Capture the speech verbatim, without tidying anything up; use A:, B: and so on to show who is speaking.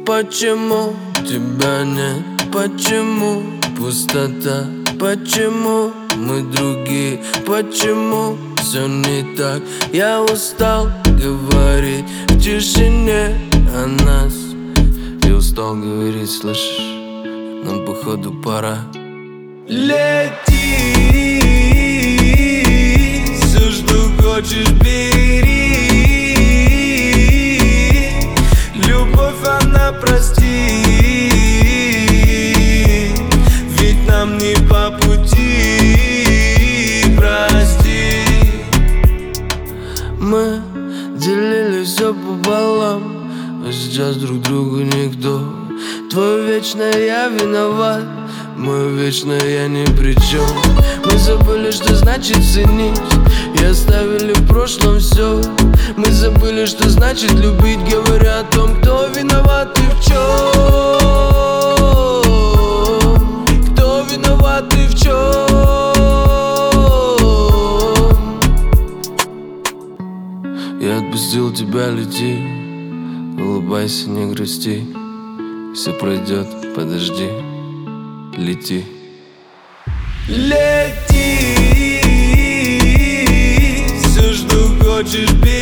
A: Почему тебя нет? Почему пустота? Почему мы другие? Почему все не так? Я устал говорить в тишине о нас. Я устал говорить, слышишь? Нам походу пора. Лети, все, что хочешь, бери. Любовь, она простит, ведь нам не по пути, прости. Мы делили все пополам, а сейчас друг другу никто. Твое вечное я виноват, мое вечное я ни при чем. Мы забыли, что значит ценить, и оставили в прошлом все. Мы забыли, что значит любить, говоря о том, кто виноват и в чем. Кто виноват и в чем. Я отпустил тебя, лети, улыбайся, не грусти. Все пройдет, подожди, лети. Лети, все, что хочешь, бери.